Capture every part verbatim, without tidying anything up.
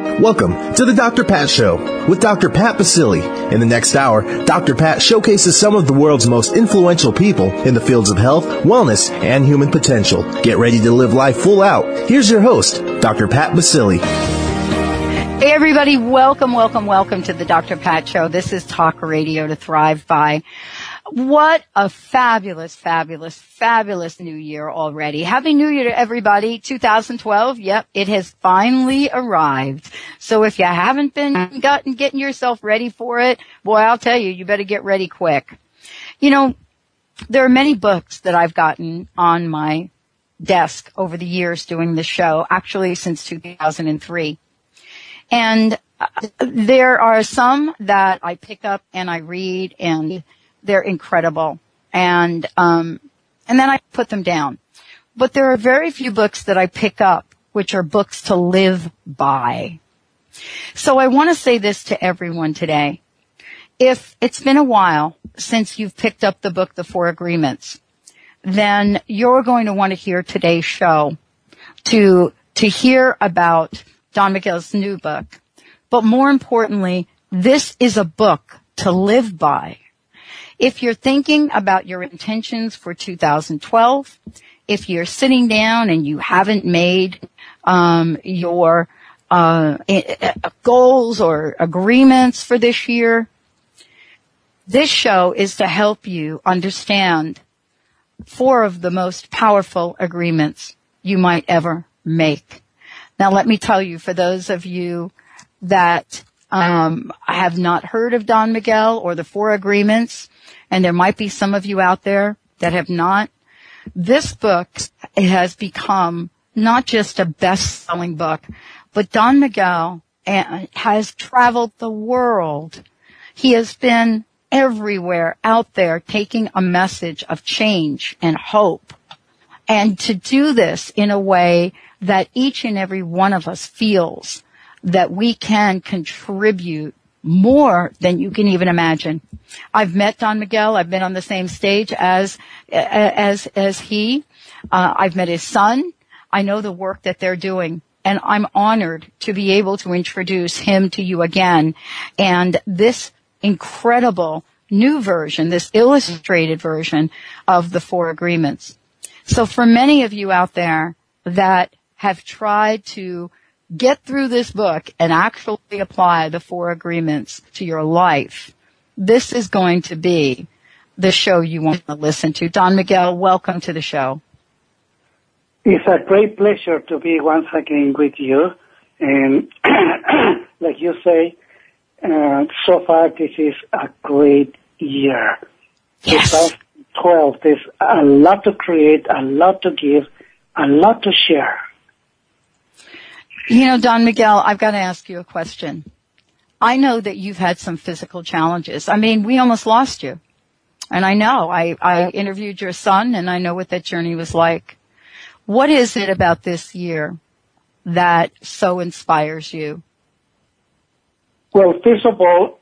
Welcome to the Doctor Pat Show with Doctor Pat Baccili. In the next hour, Doctor Pat showcases some of the world's most influential people in the fields of health, wellness, and human potential. Get ready to live life full out. Here's your host, Doctor Pat Baccili. Hey everybody, welcome, welcome, welcome to the Doctor Pat Show. This is Talk Radio to Thrive By. What a fabulous, fabulous, fabulous new year already. Happy New Year to everybody. two thousand twelve, yep, it has finally arrived. So if you haven't been gotten, getting yourself ready for it, boy, I'll tell you, you better get ready quick. You know, there are many books that I've gotten on my desk over the years doing this show, actually since two thousand three. And there are some that I pick up and I read and they're incredible. And, um, and then I put them down. But there are very few books that I pick up which are books to live by. So I want to say this to everyone today. If it's been a while since you've picked up the book, The Four Agreements, then you're going to want to hear today's show to, to hear about Don Miguel's new book. But more importantly, this is a book to live by. If you're thinking about your intentions for two thousand twelve, if you're sitting down and you haven't made um, your uh, goals or agreements for this year, this show is to help you understand four of the most powerful agreements you might ever make. Now, let me tell you, for those of you that um have not heard of Don Miguel or the Four Agreements, and there might be some of you out there that have not, this book has become not just a best-selling book, but Don Miguel has traveled the world. He has been everywhere out there taking a message of change and hope. And to do this in a way that each and every one of us feels that we can contribute more than you can even imagine. I've met Don Miguel. I've been on the same stage as, as, as he. Uh, I've met his son. I know the work that they're doing, and I'm honored to be able to introduce him to you again. And this incredible new version, this illustrated version of the Four Agreements. So for many of you out there that have tried to get through this book and actually apply the Four Agreements to your life, this is going to be the show you want to listen to. Don Miguel, welcome to the show. It's a great pleasure to be once again with you. And like you say, uh, so far this is a great year. Yes. twenty twelve, there's a lot to create, a lot to give, a lot to share. You know, Don Miguel, I've got to ask you a question. I know that you've had some physical challenges. I mean, we almost lost you. And I know. I, I interviewed your son, and I know what that journey was like. What is it about this year that so inspires you? Well, first of all,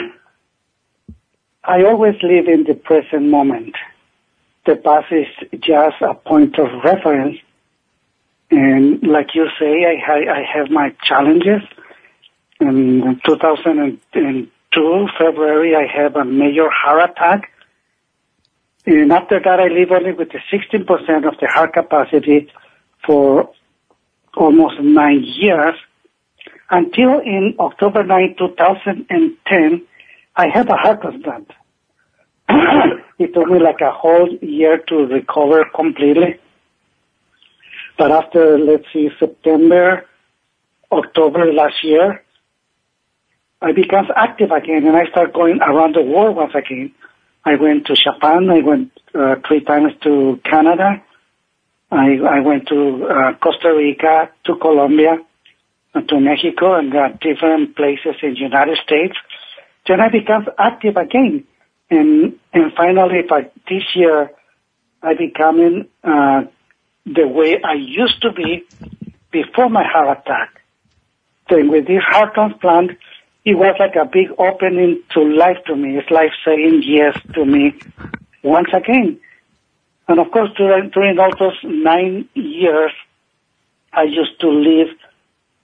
I always live in the present moment. The past is just a point of reference. And like you say, I, I have my challenges. In two thousand two, February, I have a major heart attack. And after that, I live only with the sixteen percent of the heart capacity for almost nine years. Until in October ninth, two thousand ten, I had a heart transplant. It took me like a whole year to recover completely. But after, let's see, September, October last year, I became active again, and I started going around the world once again. I went to Japan. I went uh, three times to Canada. I, I went to uh, Costa Rica, to Colombia, and to Mexico, and uh, different places in the United States. Then I became active again. And and finally, by this year, I became uh, the way I used to be before my heart attack. Then with this heart transplant, it was like a big opening to life to me. It's like saying yes to me once again. And of course, during, during all those nine years, I used to live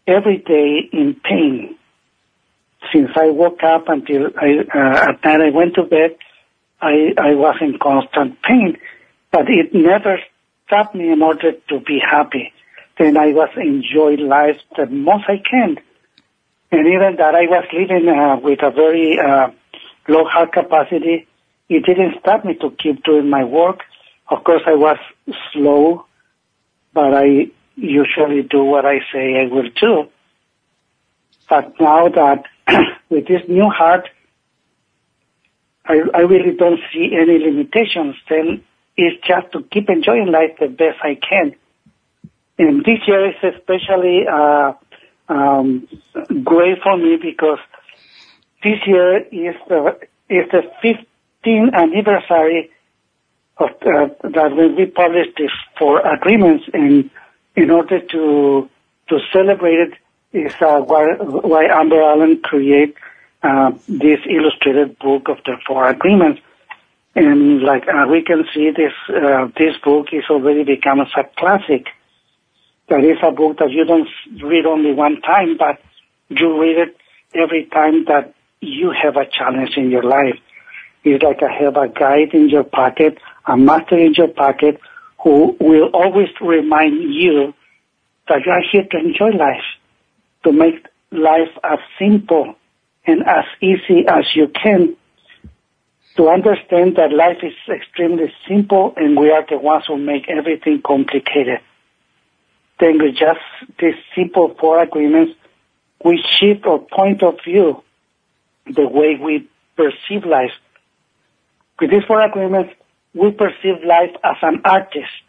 every day in pain. Since I woke up until I, uh, at night I went to bed, I, I was in constant pain, but it never stopped me in order to be happy. Then I was enjoying life the most I can. And even that I was living uh, with a very uh, low heart capacity, it didn't stop me to keep doing my work. Of course, I was slow, but I usually do what I say I will do. But now that with this new heart, I, I really don't see any limitations. Then it's just to keep enjoying life the best I can. And this year is especially uh, um, great for me because this year is the is the fifteenth anniversary of uh, that when we published these four agreements, and in order to to celebrate it is uh, why, why Amber Allen created uh, this illustrated book of the four agreements. And like uh, we can see, this uh, this book is already become a classic. That is a book that you don't read only one time, but you read it every time that you have a challenge in your life. It's like I have a guide in your pocket, a master in your pocket, who will always remind you that you are here to enjoy life, to make life as simple and as easy as you can, to understand that life is extremely simple and we are the ones who make everything complicated. Then with just these simple four agreements, we shift our point of view, the way we perceive life. With these four agreements, we perceive life as an artist.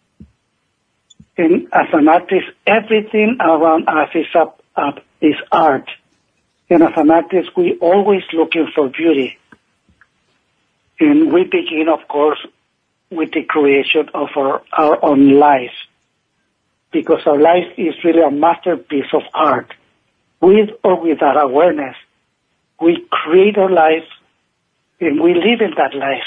And as an artist, everything around us is up, up is art. And as an artist, we always looking for beauty. And we begin, of course, with the creation of our, our own life. Because our life is really a masterpiece of art. With or without awareness, we create our life and we live in that life.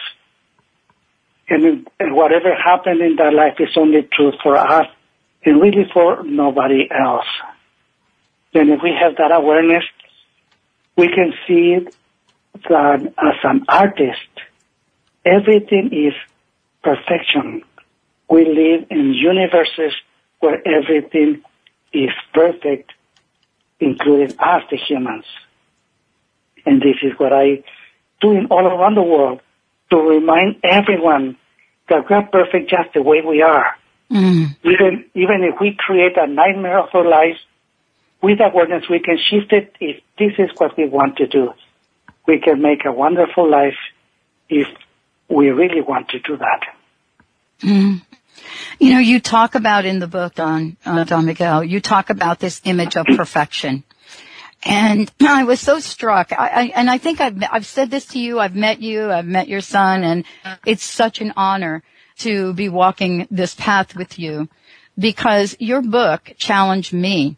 And, and whatever happened in that life is only true for us and really for nobody else. Then if we have that awareness, we can see that as an artist, everything is perfection. We live in universes where everything is perfect, including us, the humans. And this is what I do all around the world, to remind everyone that we are perfect just the way we are. Mm. Even even if we create a nightmare of our lives, with awareness we can shift it if this is what we want to do. We can make a wonderful life if we really want to do that. Mm. You know, you talk about in the book, Don, uh, Don Miguel, you talk about this image of perfection. And I was so struck. I, I, and I think I've, I've said this to you. I've met you. I've met your son. And it's such an honor to be walking this path with you because your book challenged me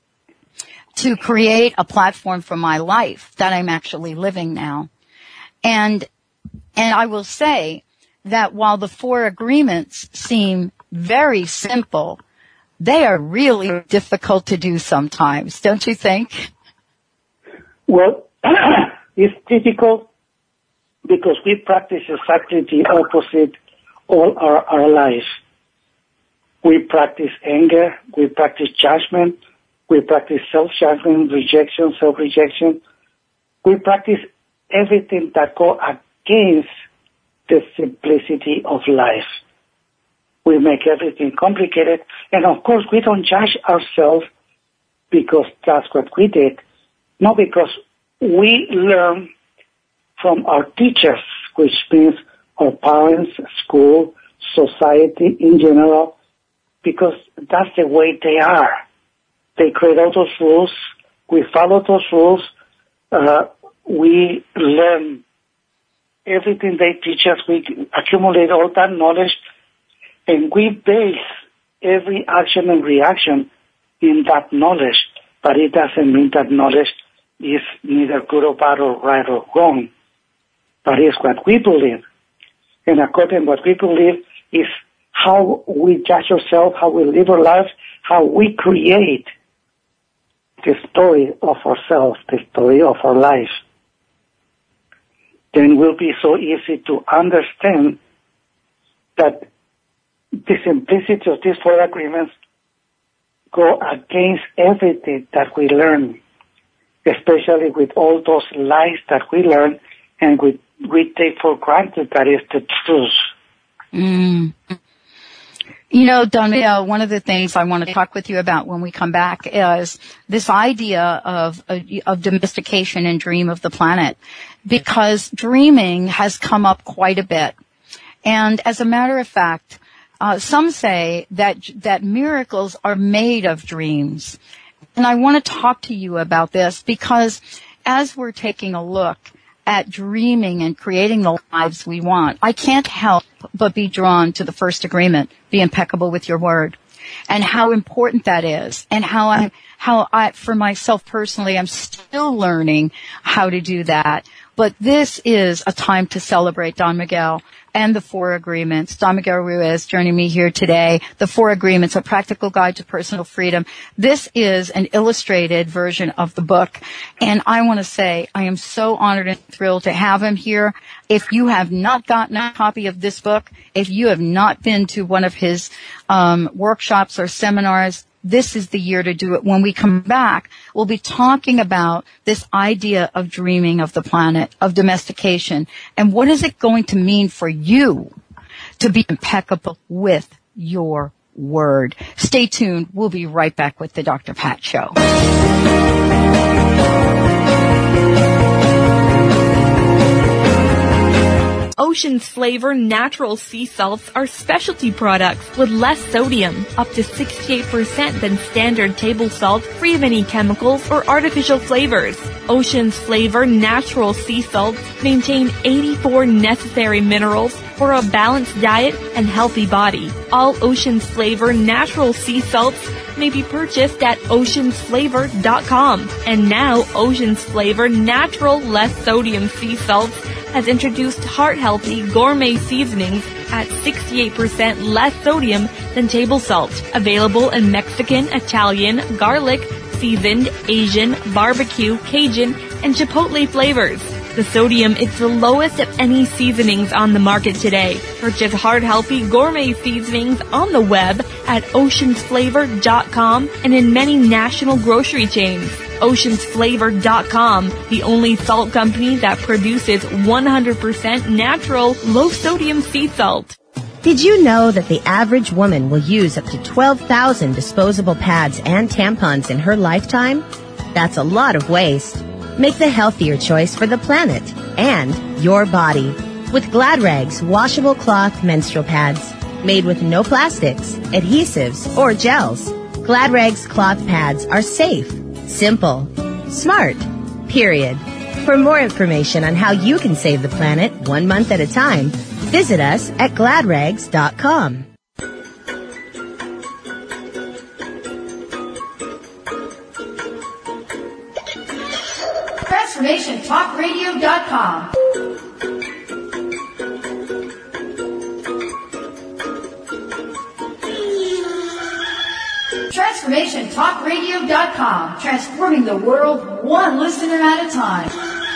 to create a platform for my life that I'm actually living now. And, and I will say that while the four agreements seem very simple, they are really difficult to do sometimes, don't you think? Well, it's difficult because we practice exactly the opposite all our, our lives. We practice anger, we practice judgment, we practice self-judgment, rejection, self-rejection. We practice everything that goes against the simplicity of life. We make everything complicated, and of course we don't judge ourselves because that's what we did. No, because we learn from our teachers, which means our parents, school, society in general, because that's the way they are. They create all those rules. We follow those rules. Uh, we learn everything they teach us. We accumulate all that knowledge, and we base every action and reaction in that knowledge. But it doesn't mean that knowledge is neither good or bad or right or wrong. But it's what we believe. And according to what we believe is how we judge ourselves, how we live our lives, how we create the story of ourselves, the story of our life, then it will be so easy to understand that the simplicity of these four agreements go against everything that we learn, especially with all those lies that we learn and we, we take for granted that is the truth. Mm. You know, Don Miguel, one of the things I want to talk with you about when we come back is this idea of, of domestication and dream of the planet, because dreaming has come up quite a bit. And as a matter of fact, uh, some say that, that miracles are made of dreams. And I want to talk to you about this because as we're taking a look at dreaming and creating the lives we want, I can't help but be drawn to the first agreement, be impeccable with your word, and how important that is, and how I, how I, for myself personally, I'm still learning how to do that. But this is a time to celebrate Don Miguel and the Four Agreements. Don Miguel Ruiz joining me here today. The Four Agreements, A Practical Guide to Personal Freedom. This is an illustrated version of the book. And I want to say I am so honored and thrilled to have him here. If you have not gotten a copy of this book, if you have not been to one of his um, workshops or seminars, this is the year to do it. When we come back, we'll be talking about this idea of dreaming of the planet, of domestication, and what is it going to mean for you to be impeccable with your word. Stay tuned. We'll be right back with the Doctor Pat Show. Ocean's Flavor natural sea salts are specialty products with less sodium, up to sixty-eight percent than standard table salt, free of any chemicals or artificial flavors. Ocean's Flavor natural sea salts maintain eighty-four necessary minerals for a balanced diet and healthy body. All Ocean's Flavor natural sea salts may be purchased at oceans flavor dot com. And now, Ocean's Flavor natural less sodium sea salts has introduced heart-healthy gourmet seasonings at sixty-eight percent less sodium than table salt. Available in Mexican, Italian, garlic, seasoned, Asian, barbecue, Cajun, and Chipotle flavors. The sodium is the lowest of any seasonings on the market today. Purchase heart-healthy gourmet seasonings on the web at oceans flavor dot com and in many national grocery chains. oceans flavor dot com, the only salt company that produces one hundred percent natural, low-sodium sea salt. Did you know that the average woman will use up to twelve thousand disposable pads and tampons in her lifetime? That's a lot of waste. Make the healthier choice for the planet and your body with Glad Rags washable cloth menstrual pads made with no plastics, adhesives, or gels. Glad Rags cloth pads are safe, simple, smart, period. For more information on how you can save the planet one month at a time, visit us at glad rags dot com. Transformation Talk Radio dot com. Transformation Talk Radio dot com. Transforming the world one listener at a time.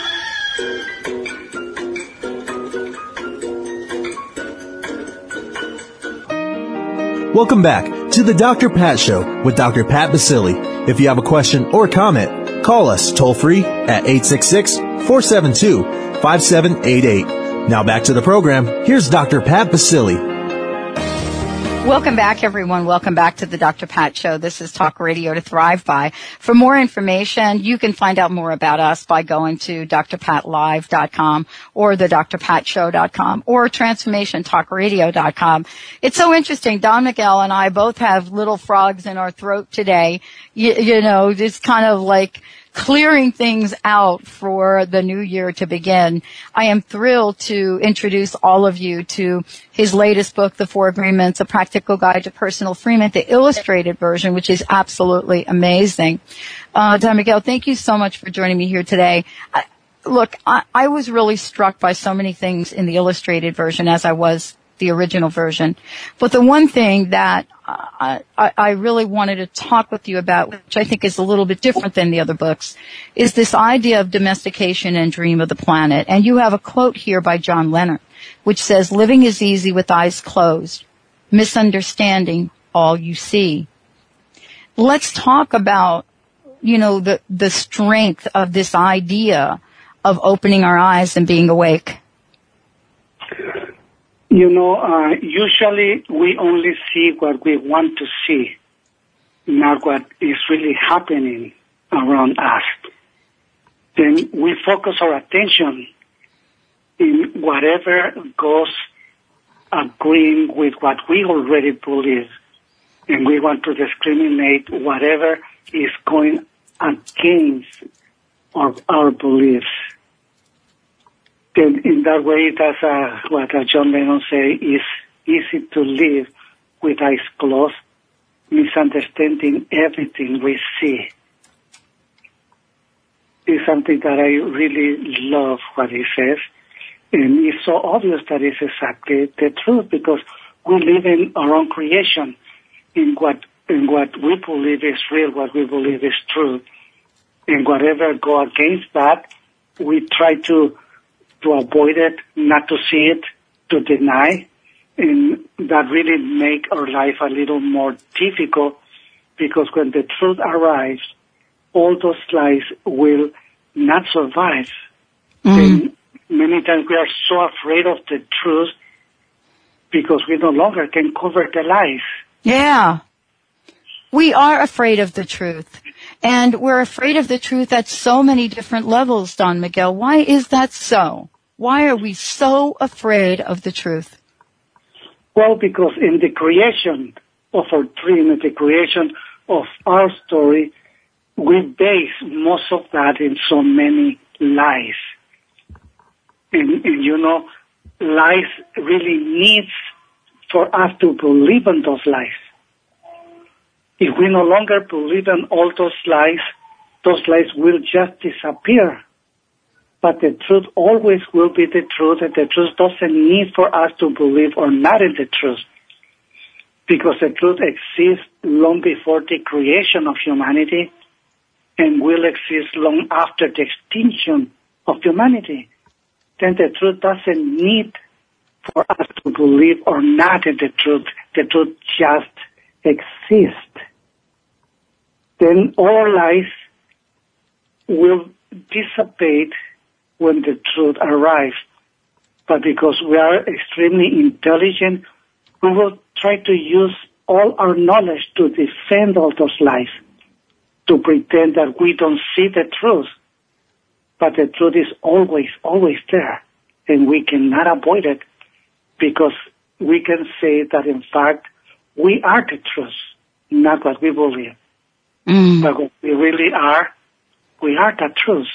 Welcome back to the Doctor Pat Show with Doctor Pat Baccili. If you have a question or comment, call us toll-free at eight six six, four seven two, five seven eight eight. Now back to the program. Here's Doctor Pat Baccili. Welcome back, everyone. Welcome back to the Doctor Pat Show. This is Talk Radio to Thrive By. For more information, you can find out more about us by going to d r pat live dot com or the d r pat show dot com or transformation talk radio dot com. It's so interesting. Don Miguel and I both have little frogs in our throat today. You, you know, just kind of like clearing things out for the new year to begin. I am thrilled to introduce all of you to his latest book, The Four Agreements, A Practical Guide to Personal Freedom, the illustrated version, which is absolutely amazing. Uh, Don Miguel, thank you so much for joining me here today. I, look, I, I was really struck by so many things in the illustrated version as I was the original version. But the one thing that I, I really wanted to talk with you about, which I think is a little bit different than the other books, is this idea of domestication and dream of the planet. And you have a quote here by John Lennon, which says, living is easy with eyes closed, misunderstanding all you see. Let's talk about, you know, the, the strength of this idea of opening our eyes and being awake. You know, uh, usually we only see what we want to see, not what is really happening around us. Then we focus our attention in whatever goes agreeing with what we already believe, and we want to discriminate whatever is going against our, our beliefs. Then in that way, that's uh, what uh, John Lennon say is easy to live with eyes closed, misunderstanding everything we see. It's something that I really love what he says. And it's so obvious that it's exactly the truth, because we live in our own creation, in what in what we believe is real, what we believe is true. And whatever go against that, we try to to avoid it, not to see it, to deny. And that really make our life a little more difficult, because when the truth arrives, all those lies will not survive. Mm-hmm. And many times we are so afraid of the truth because we no longer can cover the lies. Yeah. We are afraid of the truth. And we're afraid of the truth at so many different levels, Don Miguel. Why is that so? Why are we so afraid of the truth? Well, because in the creation of our dream, in the creation of our story, we base most of that in so many lies. And, and you know, lies really needs for us to believe in those lies. If we no longer believe in all those lies, those lies will just disappear. But the truth always will be the truth, and the truth doesn't need for us to believe or not in the truth. Because the truth exists long before the creation of humanity and will exist long after the extinction of humanity. Then the truth doesn't need for us to believe or not in the truth. The truth just exists. Then all lies will dissipate when the truth arrives. But because we are extremely intelligent, we will try to use all our knowledge to defend all those lies, to pretend that we don't see the truth. But the truth is always, always there, and we cannot avoid it, because we can say that, in fact, we are the truth, not what we believe. Mm. But what we really are, we are the truth.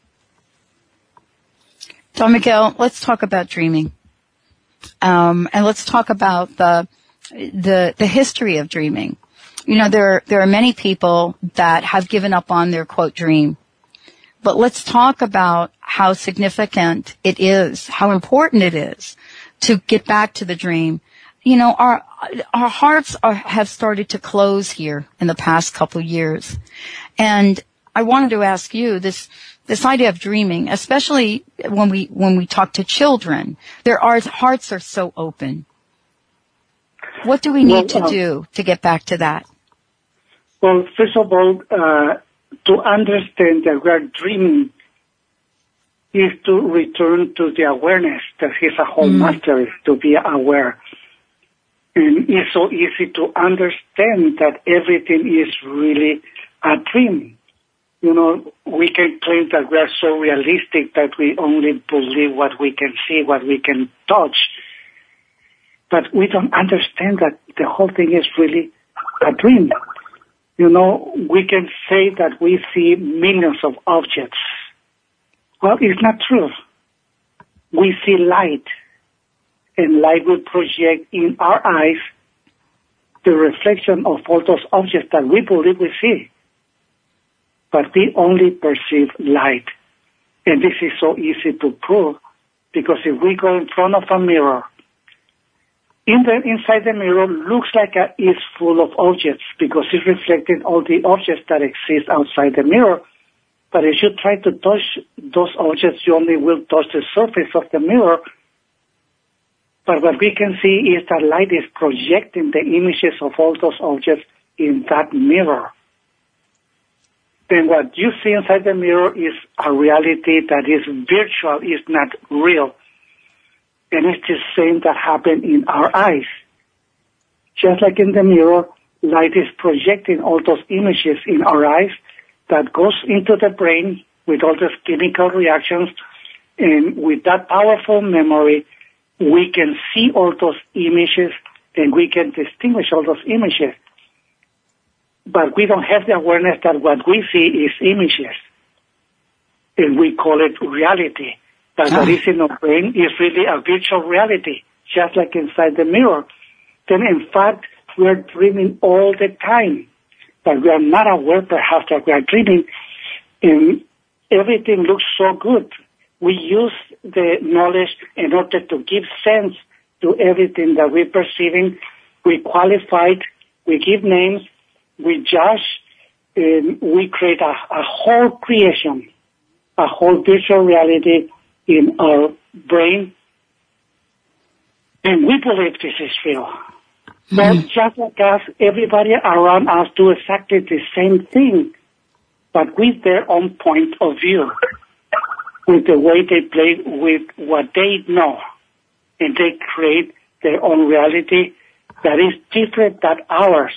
Don Miguel, let's talk about dreaming. Um, and let's talk about the, the, the history of dreaming. You know, there, there are many people that have given up on their, quote, dream. But let's talk about how significant it is, how important it is to get back to the dream. You know, our, our hearts are, have started to close here in the past couple of years. And I wanted to ask you this, this idea of dreaming, especially when we, when we talk to children, their hearts are so open. What do we need well, to do to get back to that? Well, first of all, uh, to understand that we are dreaming is to return to the awareness that is a whole mm. mastery, to be aware. And it's so easy to understand that everything is really a dream. You know, we can claim that we are so realistic that we only believe what we can see, what we can touch. But we don't understand that the whole thing is really a dream. You know, we can say that we see millions of objects. Well, it's not true. We see light, and light will project in our eyes the reflection of all those objects that we believe we see. But we only perceive light. And this is so easy to prove, because if we go in front of a mirror, in the, inside the mirror looks like a, it's full of objects because it's reflecting all the objects that exist outside the mirror. But if you try to touch those objects, you only will touch the surface of the mirror. But what we can see is that light is projecting the images of all those objects in that mirror. Then what you see inside the mirror is a reality that is virtual, is not real. And it's the same that happened in our eyes. Just like in the mirror, light is projecting all those images in our eyes that goes into the brain with all those chemical reactions. And with that powerful memory, we can see all those images and we can distinguish all those images. But we don't have the awareness that what we see is images. And we call it reality. But what is in our brain is really a virtual reality, just like inside the mirror. Then in fact, we are dreaming all the time. But we are not aware perhaps that we are dreaming. And everything looks so good. We use the knowledge in order to give sense to everything that we're perceiving. We qualify it, we give names, we judge, and we create a, a whole creation, a whole virtual reality in our brain. And we believe this is real. Mm-hmm. But just like us, everybody around us do exactly the same thing, but with their own point of view, with the way they play with what they know. And they create their own reality that is different than ours.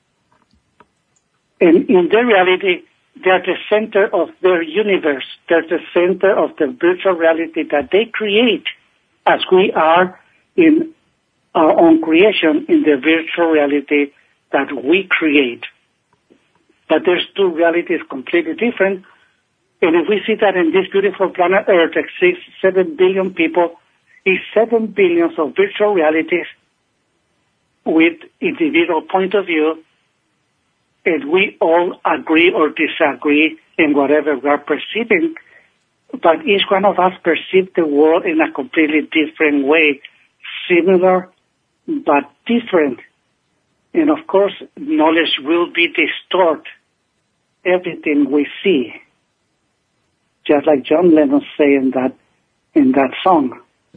And in their reality, they're the center of their universe. They're the center of the virtual reality that they create, as we are in our own creation in the virtual reality that we create. But there's two realities completely different. And if we see that in this beautiful planet Earth exists seven billion people, is seven billions of virtual realities with individual point of view, and we all agree or disagree in whatever we are perceiving, but each one of us perceives the world in a completely different way, similar but different. And of course, knowledge will be distort everything we see, just like John Lennon said in that in that song.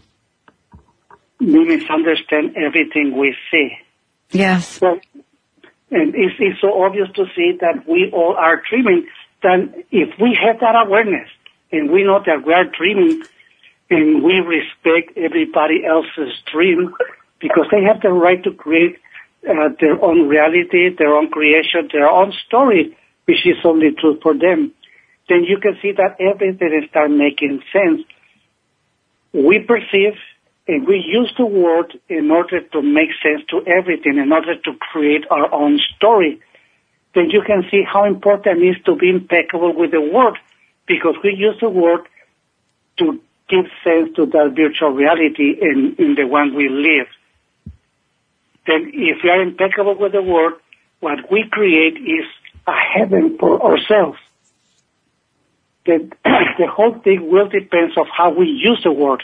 We misunderstand everything we see. Yes. Well, and it's, it's so obvious to see that we all are dreaming. Then if we have that awareness and we know that we are dreaming and we respect everybody else's dream because they have the right to create uh, their own reality, their own creation, their own story, which is only true for them, then you can see that everything starts making sense. We perceive and we use the word in order to make sense to everything, in order to create our own story. Then you can see how important it is to be impeccable with the word, because we use the word to give sense to that virtual reality in, in the one we live. Then if we are impeccable with the word, what we create is a heaven for ourselves. The, the whole thing will depend on how we use the word.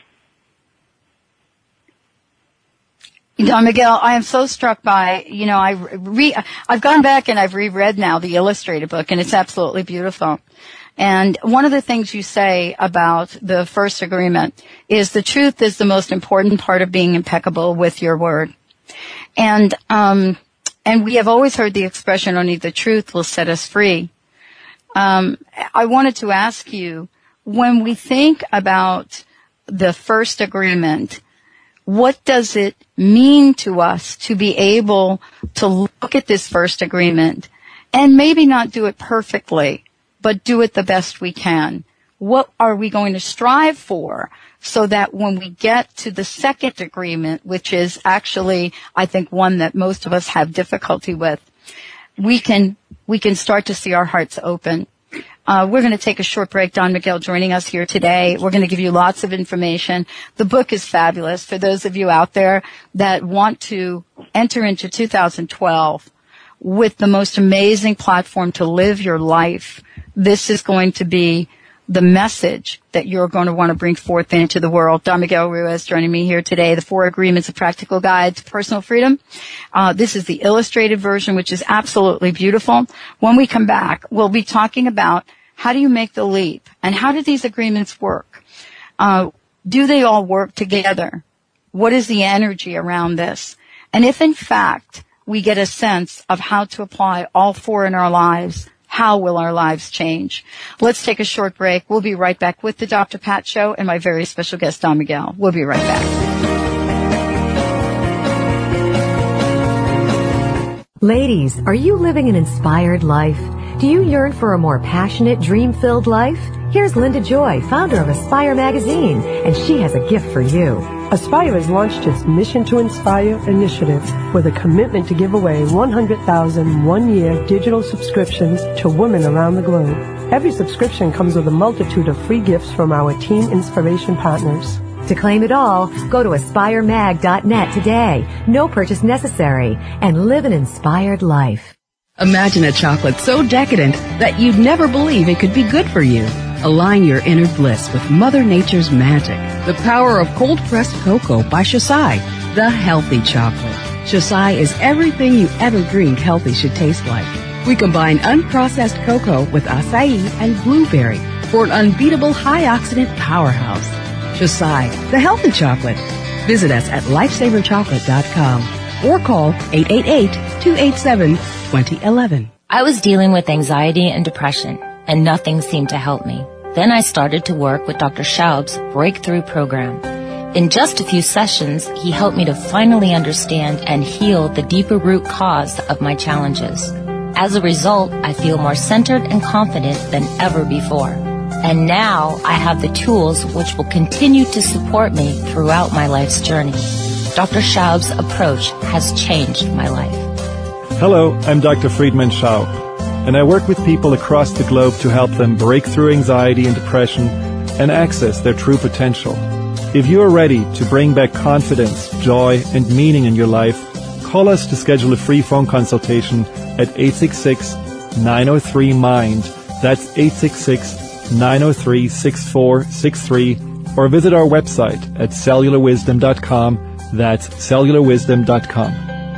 Don Miguel, I am so struck by, you know, I re, I've gone back and I've reread now the illustrated book, and it's absolutely beautiful. And one of the things you say about the first agreement is the truth is the most important part of being impeccable with your word. And, um, and we have always heard the expression, only the truth will set us free. Um, I wanted to ask you, when we think about the first agreement, what does it mean to us to be able to look at this first agreement and maybe not do it perfectly, but do it the best we can? What are we going to strive for so that when we get to the second agreement, which is actually, I think, one that most of us have difficulty with, we can, we can start to see our hearts open. Uh, we're going to take a short break. Don Miguel joining us here today. We're going to give you lots of information. The book is fabulous. For those of you out there that want to enter into two thousand twelve with the most amazing platform to live your life, this is going to be the message that you're going to want to bring forth into the world. Don Miguel Ruiz joining me here today. The Four Agreements, a Practical Guide to Personal Freedom. Uh, this is the illustrated version, which is absolutely beautiful. When we come back, we'll be talking about how do you make the leap and how do these agreements work? Uh, do they all work together? What is the energy around this? And if in fact we get a sense of how to apply all four in our lives, how will our lives change? Let's take a short break. We'll be right back with the Doctor Pat Show and my very special guest, Don Miguel. We'll be right back. Ladies, are you living an inspired life? Do you yearn for a more passionate, dream-filled life? Here's Linda Joy, founder of Aspire Magazine, and she has a gift for you. Aspire has launched its Mission to Inspire initiative with a commitment to give away one hundred thousand one-year digital subscriptions to women around the globe. Every subscription comes with a multitude of free gifts from our Teen Inspiration partners. To claim it all, go to aspire mag dot net today. No purchase necessary, and live an inspired life. Imagine a chocolate so decadent that you'd never believe it could be good for you. Align your inner bliss with Mother Nature's magic. The power of cold-pressed cocoa by Shasai, the healthy chocolate. Shasai is everything you ever dreamed healthy should taste like. We combine unprocessed cocoa with acai and blueberry for an unbeatable high-oxidant powerhouse. Shasai, the healthy chocolate. Visit us at lifesaver chocolate dot com or call eight eight eight, two eight seven, two zero one one. I was dealing with anxiety and depression, and nothing seemed to help me. Then I started to work with Doctor Schaub's Breakthrough Program. In just a few sessions, he helped me to finally understand and heal the deeper root cause of my challenges. As a result, I feel more centered and confident than ever before. And now I have the tools which will continue to support me throughout my life's journey. Doctor Schaub's approach has changed my life. Hello, I'm Doctor Friedman Schaub, and I work with people across the globe to help them break through anxiety and depression and access their true potential. If you are ready to bring back confidence, joy, and meaning in your life, call us to schedule a free phone consultation at eight six six, nine zero three, MIND. That's eight six six, nine zero three, six four six three, or visit our website at cellular wisdom dot com. That's cellular wisdom dot com.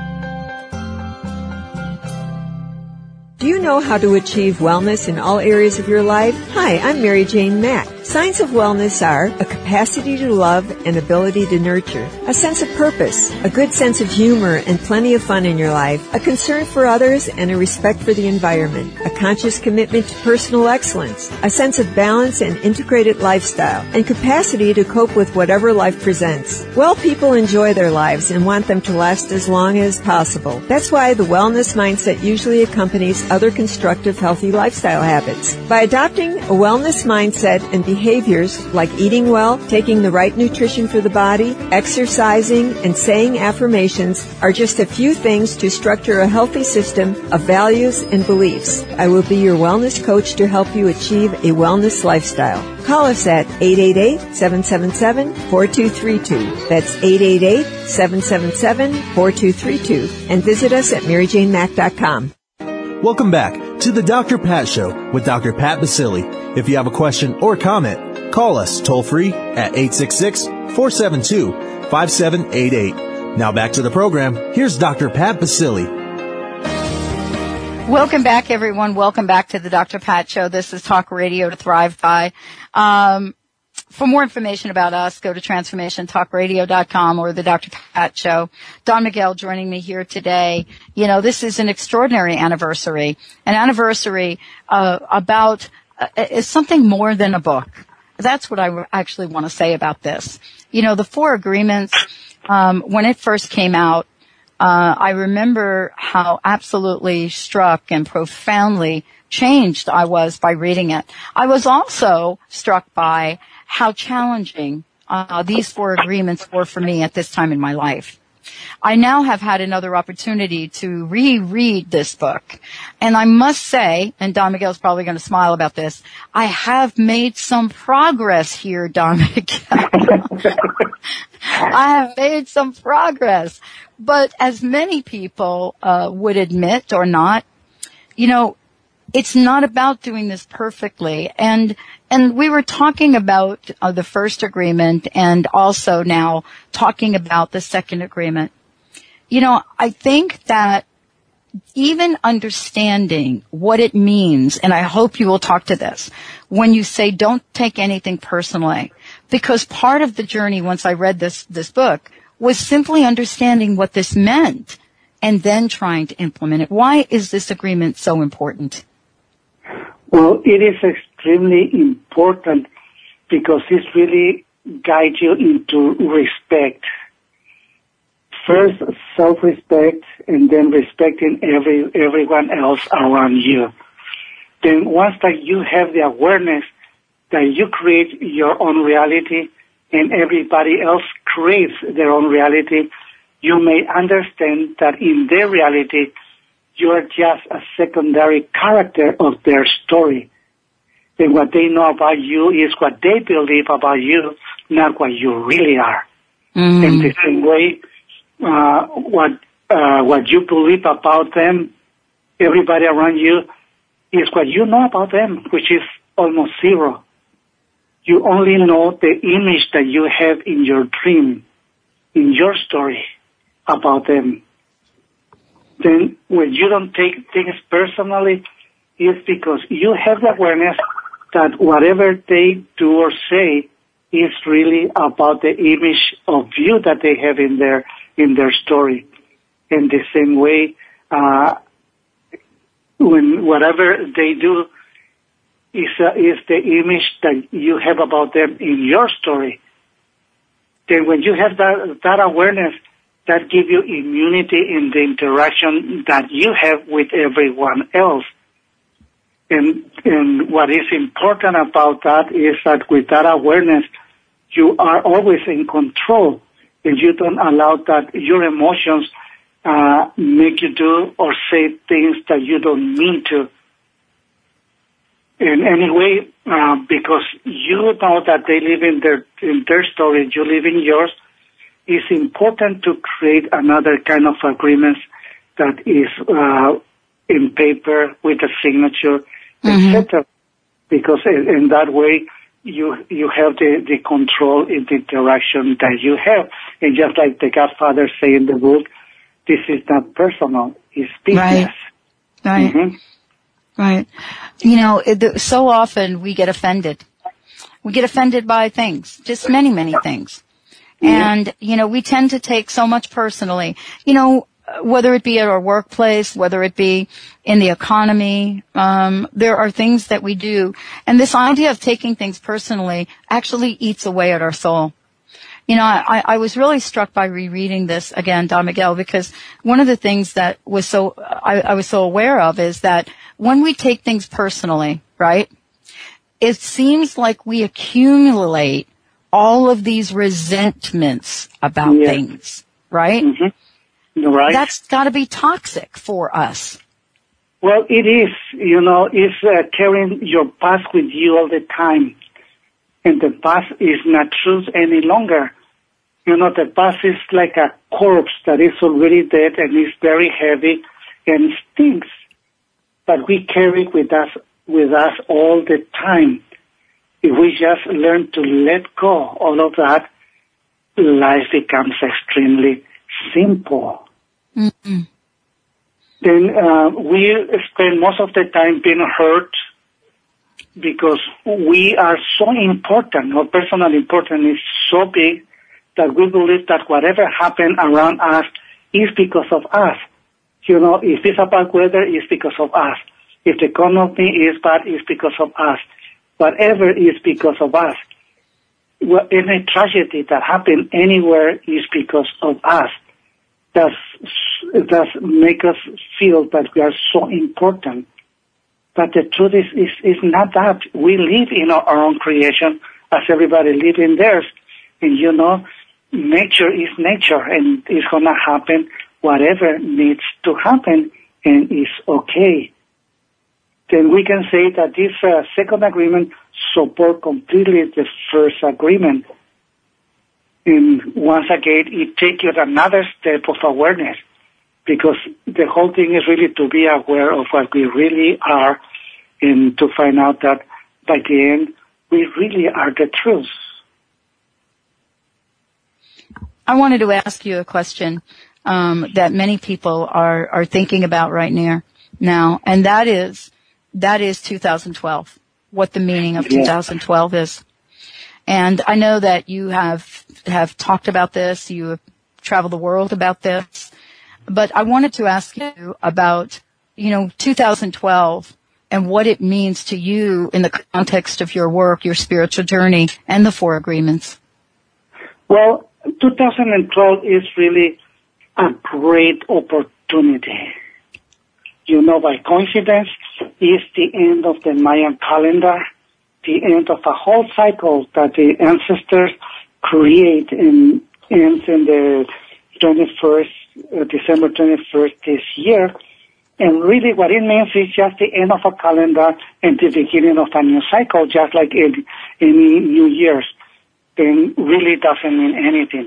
Do you know how to achieve wellness in all areas of your life? Hi, I'm Mary Jane Mack. Signs of wellness are a capacity to love and ability to nurture, a sense of purpose, a good sense of humor and plenty of fun in your life, a concern for others and a respect for the environment, a conscious commitment to personal excellence, a sense of balance and integrated lifestyle, and capacity to cope with whatever life presents. Well people enjoy their lives and want them to last as long as possible. That's why the wellness mindset usually accompanies other constructive, healthy lifestyle habits. By adopting a wellness mindset and behaviors like eating well, taking the right nutrition for the body, exercising, and saying affirmations are just a few things to structure a healthy system of values and beliefs. I will be your wellness coach to help you achieve a wellness lifestyle. Call us at eight eight eight, seven seven seven, four two three two. That's eight eight eight, seven seven seven, four two three two. And visit us at mary jane mack dot com. Welcome back to the Doctor Pat Show with Doctor Pat Baccili. If you have a question or comment, call us toll free at eight six six, four seven two, five seven eight eight. Now back to the program. Here's Doctor Pat Baccili. Welcome back, everyone. Welcome back to the Doctor Pat Show. This is Talk Radio to Thrive By. Um, for more information about us, go to transformation talk radio dot com or the Doctor Pat Show. Don Miguel joining me here today. You know, this is an extraordinary anniversary. An anniversary uh, about uh, is something more than a book. That's what I actually want to say about this. You know, the Four Agreements, um, when it first came out, uh, I remember how absolutely struck and profoundly changed I was by reading it. I was also struck by how challenging uh, these four agreements were for me at this time in my life. I now have had another opportunity to reread this book, and I must say, and Don Miguel's probably going to smile about this, I have made some progress here, Don Miguel. I have made some progress, but as many people uh, would admit or not, you know, it's not about doing this perfectly, and and we were talking about uh, the first agreement and also now talking about the second agreement. You know, I think that even understanding what it means, and I hope you will talk to this, when you say don't take anything personally, because part of the journey once I read this, this book was simply understanding what this meant and then trying to implement it. Why is this agreement so important? Well, it is extremely important because it really guides you into respect. First, self-respect, and then respecting every everyone else around you. Then once that you have the awareness that you create your own reality and everybody else creates their own reality, you may understand that in their reality, you are just a secondary character of their story. And what they know about you is what they believe about you, not what you really are. Mm. In the same way, uh, what, uh, what you believe about them, everybody around you, is what you know about them, which is almost zero. You only know the image that you have in your dream, in your story about them. Then when you don't take things personally, it's because you have the awareness that whatever they do or say is really about the image of you that they have in their in their story. In the same way, uh, when whatever they do is uh, is the image that you have about them in your story, then when you have that that awareness, that gives you immunity in the interaction that you have with everyone else. And, and what is important about that is that with that awareness, you are always in control, and you don't allow that your emotions uh, make you do or say things that you don't mean to. In any way, uh, because you know that they live in their in their story, you live in yours. It's important to create another kind of agreements that is uh, in paper with a signature, mm-hmm. et cetera. Because in, in that way, you you have the, the control in the interaction that you have. And just like the Godfather say in the book, this is not personal, it's business. Right. Right. Mm-hmm. Right. You know, it, so often we get offended. We get offended by things, just many, many things. And, you know, we tend to take so much personally, you know, whether it be at our workplace, whether it be in the economy, um, there are things that we do. And this idea of taking things personally actually eats away at our soul. You know, I, I was really struck by rereading this again, Don Miguel, because one of the things that was so, I, I was so aware of is that when we take things personally, right, it seems like we accumulate all of these resentments about yeah. things, right? Mm-hmm. Right. That's got to be toxic for us. Well, it is. You know, it's uh, carrying your past with you all the time. And the past is not truth any longer. You know, the past is like a corpse that is already dead and is very heavy and stinks. But we carry it with us, with us all the time. If we just learn to let go all of that, life becomes extremely simple. Mm-hmm. Then uh, we spend most of the time being hurt because we are so important, our personal importance is so big that we believe that whatever happened around us is because of us. You know, if it's about weather, it's because of us. If the economy is bad, it's because of us. Whatever is because of us. Well, any tragedy that happened anywhere is because of us. Does does make us feel that we are so important. But the truth is, is, is not that. We live in our, our own creation as everybody lives in theirs. And you know, nature is nature and it's going to happen whatever needs to happen and is okay. Then we can say that this uh, second agreement supports completely the first agreement. And once again, it takes you another step of awareness, because the whole thing is really to be aware of what we really are and to find out that by the end, we really are the truth. I wanted to ask you a question um, that many people are, are thinking about right now, now, and that is that is two thousand twelve, what the meaning of yeah. two thousand twelve is. And I know that you have have talked about this, you have traveled the world about this, but I wanted to ask you about, you know, two thousand twelve and what it means to you in the context of your work, your spiritual journey, and the Four Agreements. Well, two thousand twelve is really a great opportunity. You know, by coincidence, it's the end of the Mayan calendar, the end of a whole cycle that the ancestors create and ends in the twenty-first, uh, December twenty-first this year. And really what it means is just the end of a calendar and the beginning of a new cycle, just like any, any New Year's. Then really doesn't mean anything.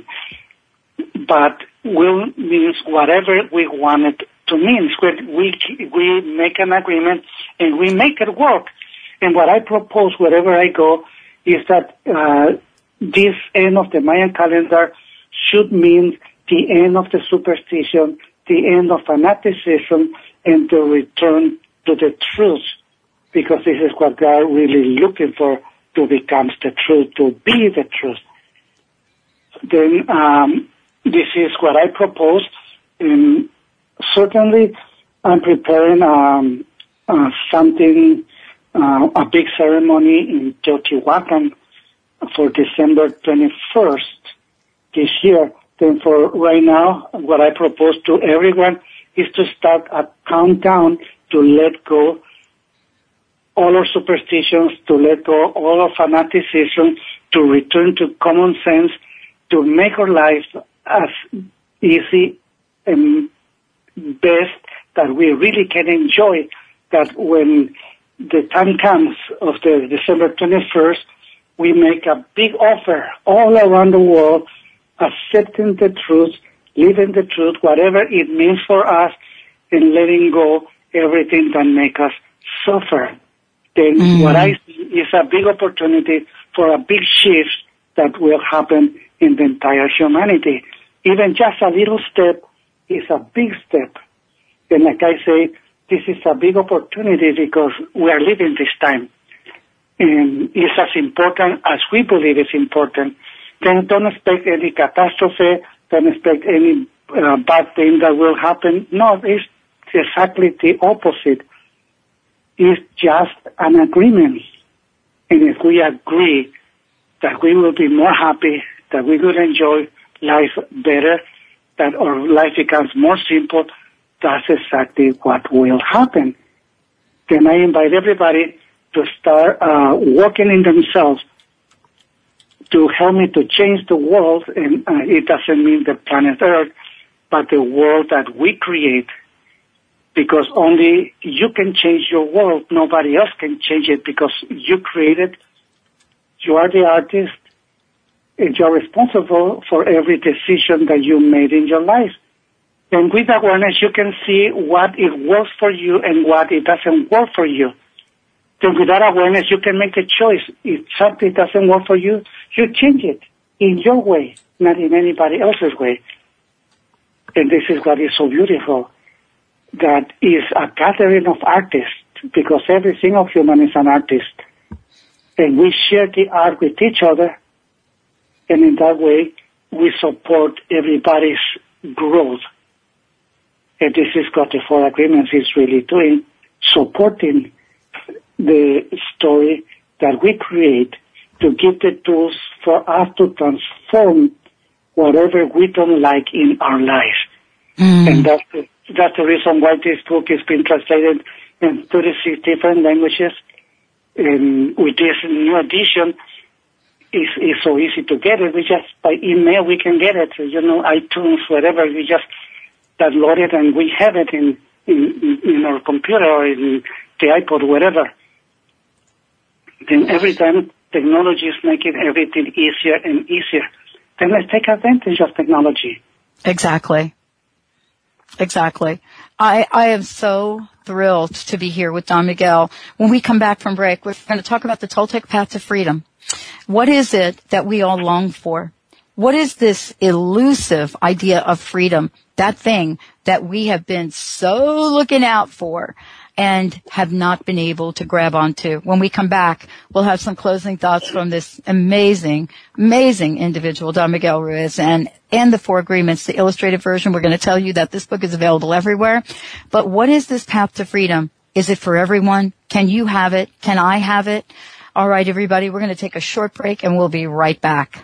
But will means whatever we want it to mean. We, we make an agreement and we make it work. And what I propose wherever I go is that uh, this end of the Mayan calendar should mean the end of the superstition, the end of fanaticism, and the return to the truth. Because this is what God really looking for, to become the truth, to be the truth. Then um, this is what I propose. And certainly I'm preparing um, uh, something, uh, a big ceremony in Teotihuacan for December twenty-first this year. Then for right now, what I propose to everyone is to start a countdown to let go all our superstitions, to let go all our fanaticism, to return to common sense, to make our life as easy and best that we really can enjoy, that when the time comes of the December twenty-first, we make a big offer all around the world, accepting the truth, living the truth, whatever it means for us, and letting go everything that makes us suffer. Then mm. what I see is a big opportunity for a big shift that will happen in the entire humanity. Even just a little step is a big step. And like I say, this is a big opportunity because we are living this time. And it's as important as we believe it's important. Then don't expect any catastrophe, don't expect any uh, bad thing that will happen. No, it's exactly the opposite. It's just an agreement. And if we agree that we will be more happy, that we will enjoy life better, that our life becomes more simple, that's exactly what will happen. Then I invite everybody to start uh, working in themselves to help me to change the world, and uh, it doesn't mean the planet Earth, but the world that we create, because only you can change your world. Nobody else can change it because you created, you are the artist, and you're responsible for every decision that you made in your life. And with awareness, you can see what it works for you and what it doesn't work for you. Then with that awareness, you can make a choice. If something doesn't work for you, you change it in your way, not in anybody else's way. And this is what is so beautiful, that is a gathering of artists, because every single human is an artist. And we share the art with each other, and in that way, we support everybody's growth. And this is what the Four Agreements is really doing, supporting the story that we create to give the tools for us to transform whatever we don't like in our life. Mm. And that's the, that's the reason why this book has been translated in thirty-six different languages. And with this new edition, it's, it's so easy to get it. We just, by email, we can get it. You know, iTunes, whatever, we just download it and we have it in, in, in our computer or in the iPod, whatever. Then every time technology is making everything easier and easier, then let's take advantage of technology. Exactly. Exactly. I, I am so thrilled to be here with Don Miguel. When we come back from break, we're going to talk about the Toltec path to freedom. What is it that we all long for? What is this elusive idea of freedom, that thing that we have been so looking out for and have not been able to grab onto? When we come back, we'll have some closing thoughts from this amazing, amazing individual, Don Miguel Ruiz, and, and the Four Agreements, the illustrated version. We're going to tell you that this book is available everywhere. But what is this path to freedom? Is it for everyone? Can you have it? Can I have it? All right, everybody, we're going to take a short break and we'll be right back.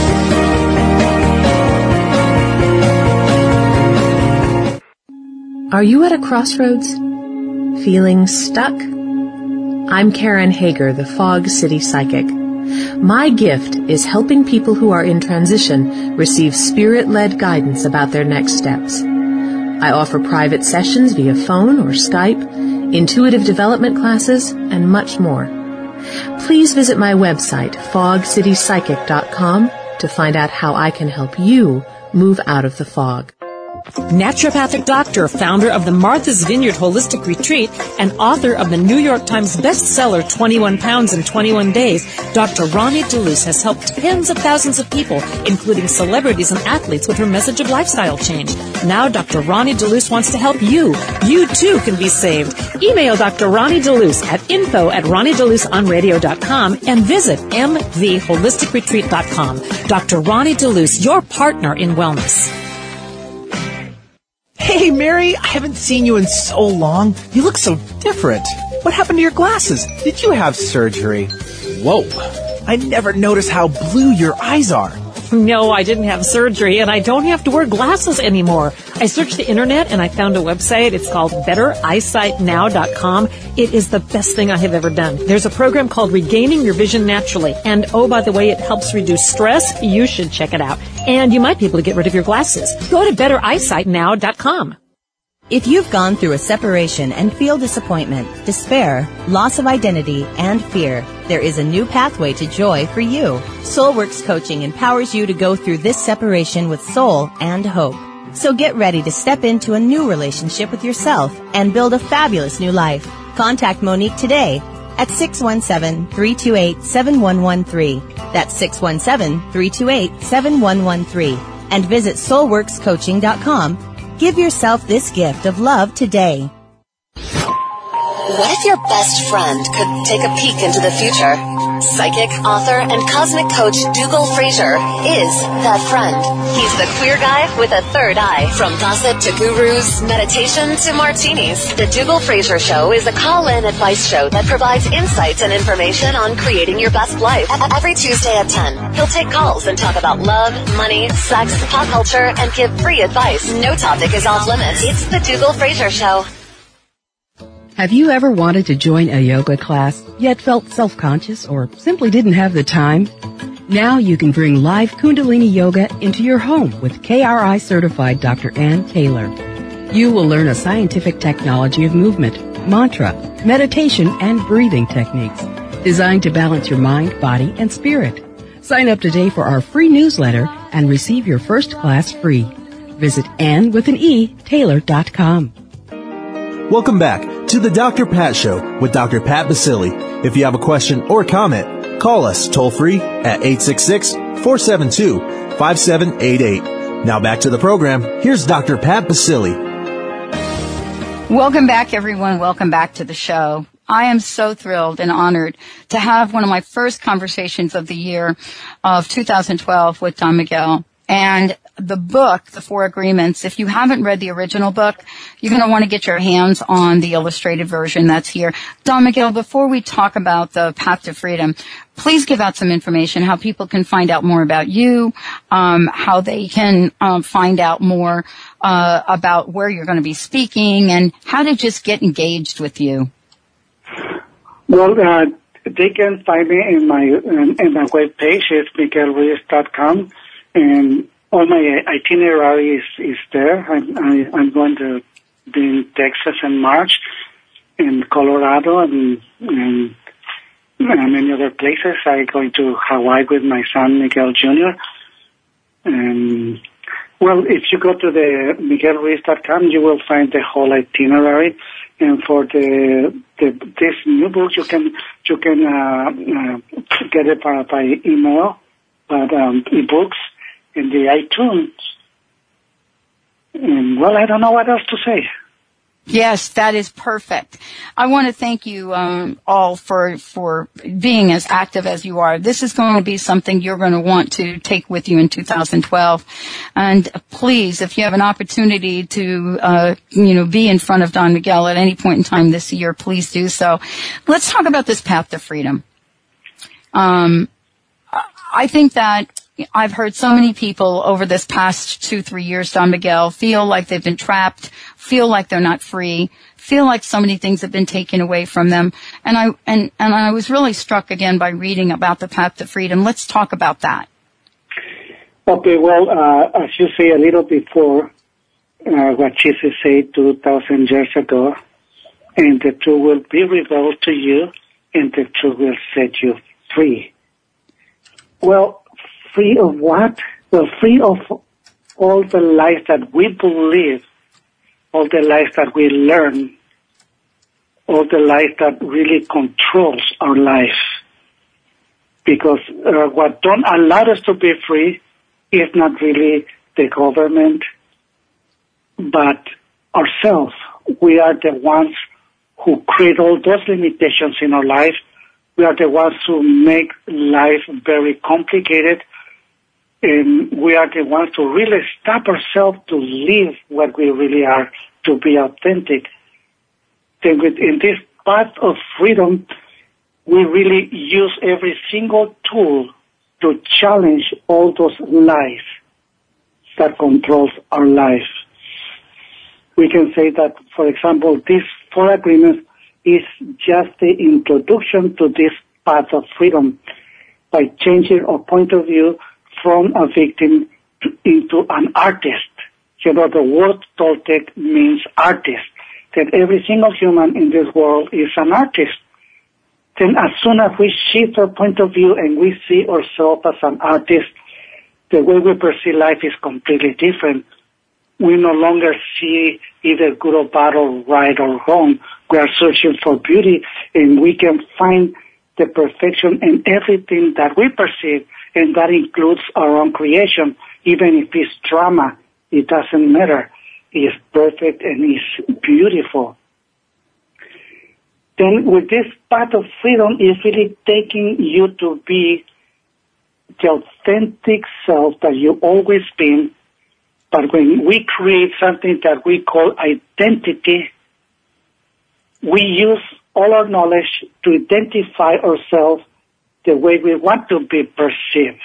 Are you at a crossroads? Feeling stuck? I'm Karen Hager, the Fog City Psychic. My gift is helping people who are in transition receive spirit-led guidance about their next steps. I offer private sessions via phone or Skype, intuitive development classes, and much more. Please visit my website, fog city psychic dot com, to find out how I can help you move out of the fog. Naturopathic doctor, founder of the Martha's Vineyard Holistic Retreat, and author of the New York Times bestseller twenty-one pounds in twenty-one days, Doctor Ronnie DeLuce has helped tens of thousands of people, including celebrities and athletes, with her message of lifestyle change. Now Doctor Ronnie DeLuce wants to help you. You, too, can be saved. Email Doctor Ronnie DeLuce at info at ronnie deluce on radio dot com and visit m v holistic retreat dot com. Doctor Ronnie DeLuce, your partner in wellness. Hey, Mary, I haven't seen you in so long. You look so different. What happened to your glasses? Did you have surgery? Whoa. I never noticed how blue your eyes are. No, I didn't have surgery, and I don't have to wear glasses anymore. I searched the internet, and I found a website. It's called better eyesight now dot com. It is the best thing I have ever done. There's a program called Regaining Your Vision Naturally, and oh, by the way, it helps reduce stress. You should check it out. And you might be able to get rid of your glasses. Go to better eyesight now dot com. If you've gone through a separation and feel disappointment, despair, loss of identity, and fear, there is a new pathway to joy for you. Soulworks Coaching empowers you to go through this separation with soul and hope. So get ready to step into a new relationship with yourself and build a fabulous new life. Contact Monique today at six one seven, three two eight, seven one one three. That's six one seven, three two eight, seven one one three. And visit soul works coaching dot com. Give yourself this gift of love today. What if your best friend could take a peek into the future? Psychic, author, and cosmic coach Dougal Fraser is that friend. He's the queer guy with a third eye. From gossip to gurus, meditation to martinis, the Dougal Fraser Show is a call-in advice show that provides insights and information on creating your best life. Every Tuesday at ten, he'll take calls and talk about love, money, sex, pop culture, and give free advice. No topic is off limits. It's the Dougal Fraser Show. Have you ever wanted to join a yoga class, yet felt self-conscious or simply didn't have the time? Now you can bring live Kundalini Yoga into your home with K R I-certified Doctor Ann Taylor. You will learn a scientific technology of movement, mantra, meditation, and breathing techniques designed to balance your mind, body, and spirit. Sign up today for our free newsletter and receive your first class free. Visit Ann with an E, Taylor dot com. Welcome back to the Doctor Pat Show with Doctor Pat Basili. If you have a question or comment, call us toll-free at eight six six, four seven two, five seven eight eight. Now back to the program. Here's Doctor Pat Basili. Welcome back, everyone. Welcome back to the show. I am so thrilled and honored to have one of my first conversations of the year of two thousand twelve with Don Miguel. And the book, The Four Agreements, if you haven't read the original book, you're going to want to get your hands on the illustrated version that's here. Don Miguel, before we talk about the path to freedom, please give out some information, how people can find out more about you, um, how they can um, find out more uh, about where you're going to be speaking, and how to just get engaged with you. Well, uh, they can find me in my in, in my webpage. It's miguel ruiz dot com. And all my itinerary is, is there. I'm, I, I'm going to be in Texas in March, in Colorado, and, and, and many other places. I'm going to Hawaii with my son, Miguel Junior And Well, if you go to the miguel ruiz dot com, you will find the whole itinerary. And for the, the this new book, you can you can uh, uh, get it by, by email, but um, ebooks in the iTunes. And well, I don't know what else to say. Yes, that is perfect. I want to thank you um, all for for being as active as you are. This is going to be something you're going to want to take with you in two thousand twelve. And please, if you have an opportunity to, uh, you know, be in front of Don Miguel at any point in time this year, please do so. Let's talk about this path to freedom. Um, I think that I've heard so many people over this past two, three years, Don Miguel, feel like they've been trapped, feel like they're not free, feel like so many things have been taken away from them. And I, and, and I was really struck again by reading about the path to freedom. Let's talk about that. Okay, well, uh, as you say a little before, uh, what Jesus said two thousand years ago, and the truth will be revealed to you, and the truth will set you free. Well, free of what? Well, free of all the lies that we believe, all the lies that we learn, all the lies that really controls our life. Because uh, what don't allow us to be free is not really the government, but ourselves. We are the ones who create all those limitations in our life. We are the ones who make life very complicated. And we are the ones to really stop ourselves to live what we really are, to be authentic. Then in this path of freedom, we really use every single tool to challenge all those lies that controls our life. We can say that, for example, these four agreements is just the introduction to this path of freedom by changing our point of view from a victim to, into an artist. You know, the word Toltec means artist, that every single human in this world is an artist. Then as soon as we shift our point of view and we see ourselves as an artist, the way we perceive life is completely different. We no longer see either good or bad or right or wrong. We are searching for beauty, and we can find the perfection in everything that we perceive, and that includes our own creation. Even if it's drama, it doesn't matter. It's perfect and it's beautiful. Then with this path of freedom is really taking you to be the authentic self that you've always been. But when we create something that we call identity, we use all our knowledge to identify ourselves the way we want to be perceived.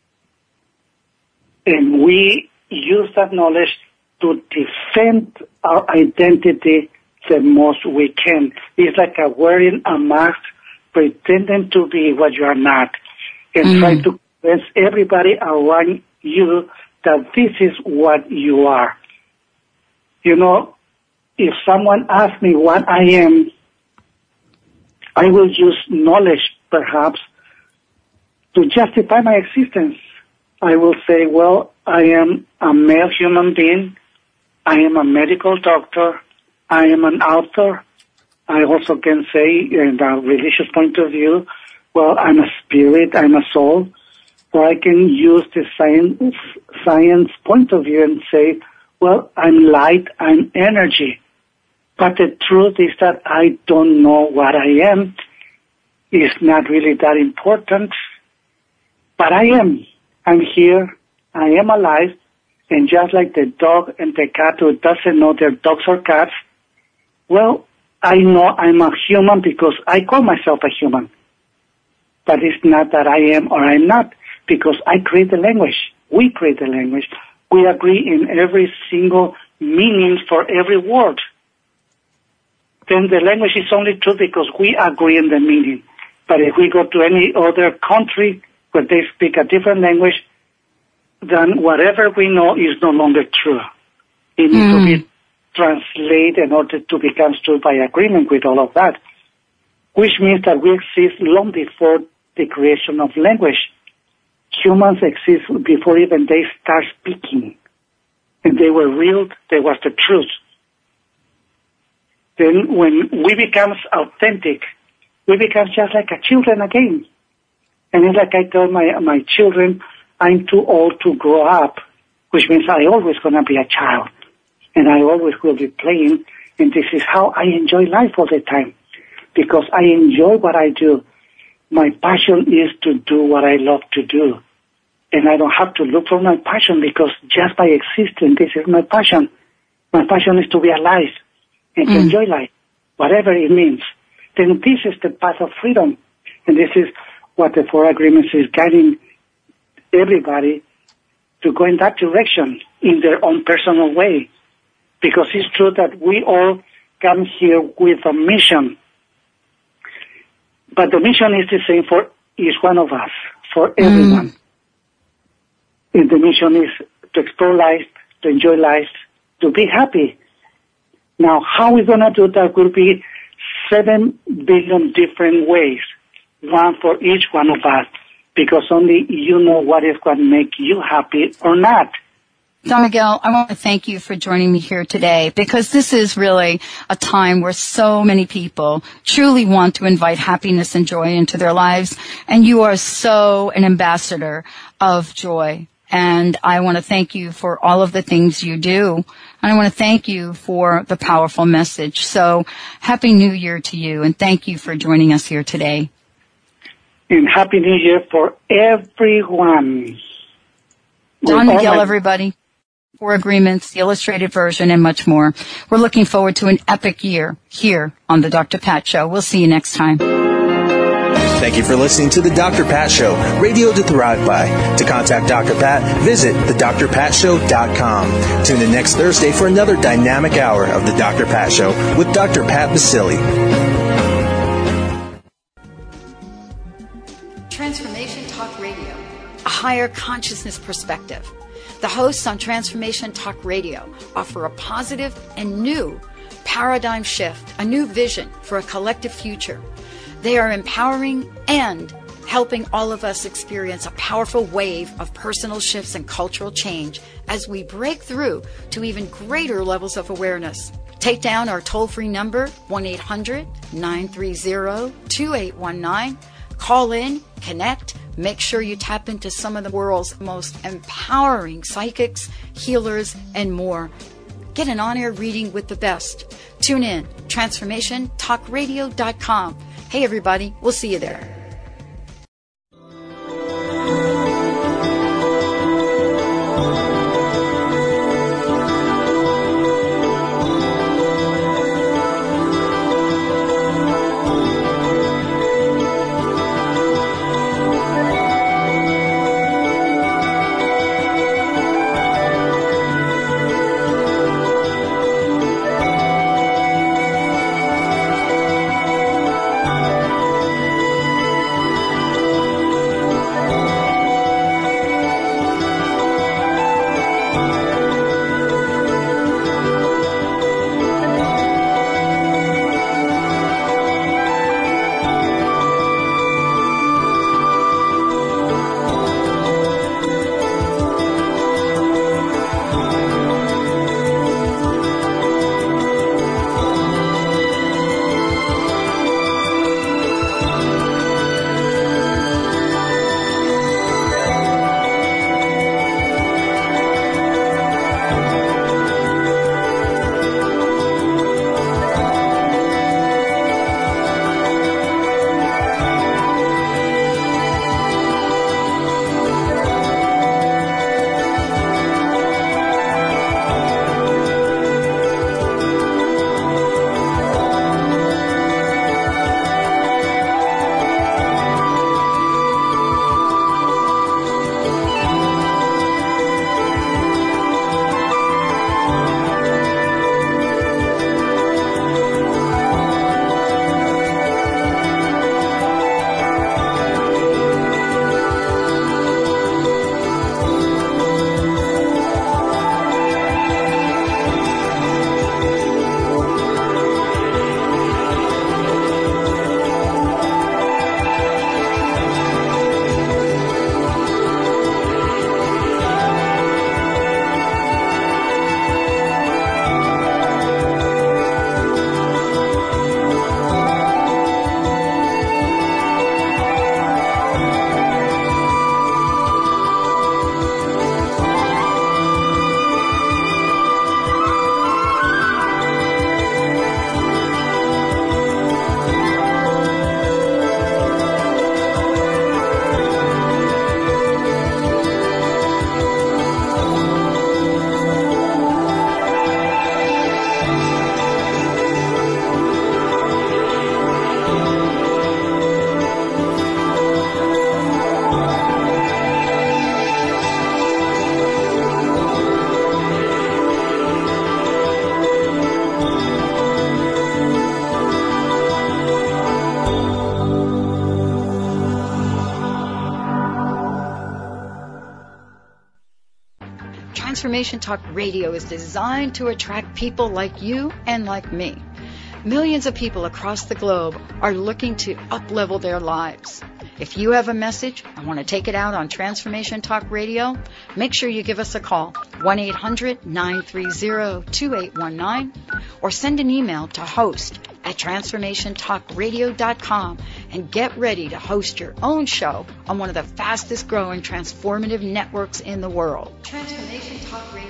And we use that knowledge to defend our identity the most we can. It's like a wearing a mask, pretending to be what you are not, and mm-hmm. try to convince everybody around you that this is what you are. You know, if someone asks me what I am, I will use knowledge, perhaps, to justify my existence. I will say, well, I am a male human being. I am a medical doctor. I am an author. I also can say, in a religious point of view, well, I'm a spirit, I'm a soul. Or I can use the science, science point of view and say, well, I'm light, I'm energy. But the truth is that I don't know what I am. It's not really that important. But I am. I'm here. I am alive. And just like the dog and the cat who doesn't know they're dogs or cats, well, I know I'm a human because I call myself a human. But it's not that I am or I'm not, because I create the language. We create the language. We agree in every single meaning for every word. Then the language is only true because we agree in the meaning. But if we go to any other country where they speak a different language, then whatever we know is no longer true. It needs mm. to be translated in order to become true by agreement with all of that, which means that we exist long before the creation of language. Humans exist before even they start speaking. and they were real. They was the truth. Then when we become authentic, we become just like a children again. And it's like I told my my children, I'm too old to grow up, which means I always gonna be a child, and I always will be playing. And this is how I enjoy life all the time, because I enjoy what I do. My passion is to do what I love to do. And I don't have to look for my passion, because just by existing, this is my passion. My passion is to be alive and to mm. enjoy life, whatever it means. Then this is the path of freedom. And this is what the Four Agreements is guiding everybody to go in that direction in their own personal way. Because it's true that we all come here with a mission. But the mission is the same for each one of us, for everyone. Mm. And the mission is to explore life, to enjoy life, to be happy. Now, how we're going to do that will be seven billion different ways, one for each one of us, because only you know what is going to make you happy or not. Don Miguel, I want to thank you for joining me here today, because this is really a time where so many people truly want to invite happiness and joy into their lives, and you are so an ambassador of joy. And I want to thank you for all of the things you do. And I want to thank you for the powerful message. So Happy New Year to you, and thank you for joining us here today. And Happy New Year for everyone. Don Miguel, everybody. Four Agreements, the illustrated version, and much more. We're looking forward to an epic year here on the Doctor Pat Show. We'll see you next time. Thank you for listening to the Doctor Pat Show, radio to thrive by. To contact Doctor Pat, visit the dr pat show dot com. Tune in next Thursday for another dynamic hour of the Doctor Pat Show with Doctor Pat Baccili. Transformation Talk Radio, a higher consciousness perspective. The hosts on Transformation Talk Radio offer a positive and new paradigm shift, a new vision for a collective future. They are empowering and helping all of us experience a powerful wave of personal shifts and cultural change as we break through to even greater levels of awareness. Take down our toll-free number, one eight hundred nine three zero two eight one nine. Call in, connect, make sure you tap into some of the world's most empowering psychics, healers, and more. Get an on-air reading with the best. Tune in, transformation talk radio dot com. Hey, everybody, we'll see you there. Transformation Talk Radio is designed to attract people like you and like me. Millions of people across the globe are looking to up-level their lives. If you have a message and want to take it out on Transformation Talk Radio, make sure you give us a call, one eight hundred nine three zero two eight one nine, or send an email to host at transformation talk radio dot com and get ready to host your own show on one of the fastest growing transformative networks in the world. Transformation Talk Radio.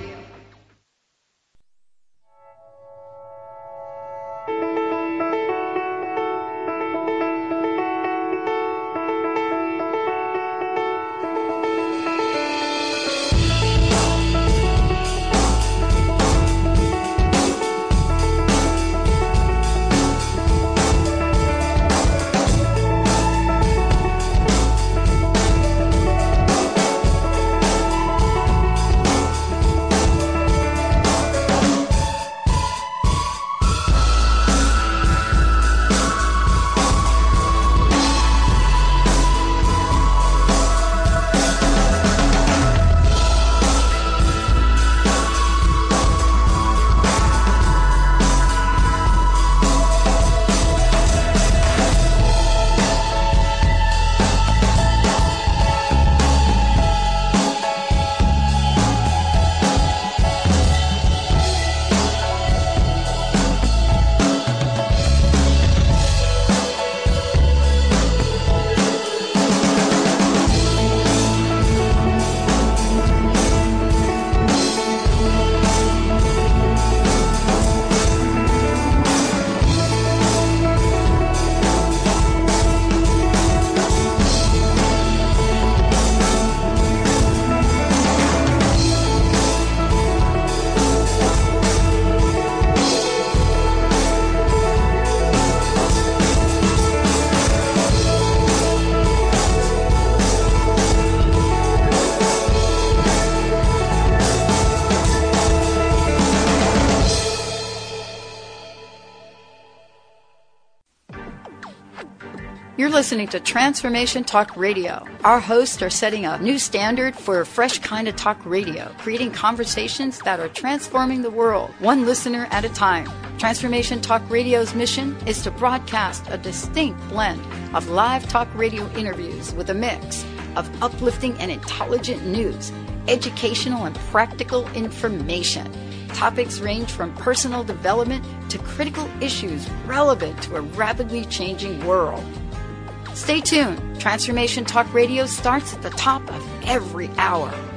You're listening to Transformation Talk Radio. Our hosts are setting a new standard for a fresh kind of talk radio, creating conversations that are transforming the world, one listener at a time. Transformation Talk Radio's mission is to broadcast a distinct blend of live talk radio interviews with a mix of uplifting and intelligent news, educational and practical information. Topics range from personal development to critical issues relevant to a rapidly changing world. Stay tuned. Transformation Talk Radio starts at the top of every hour.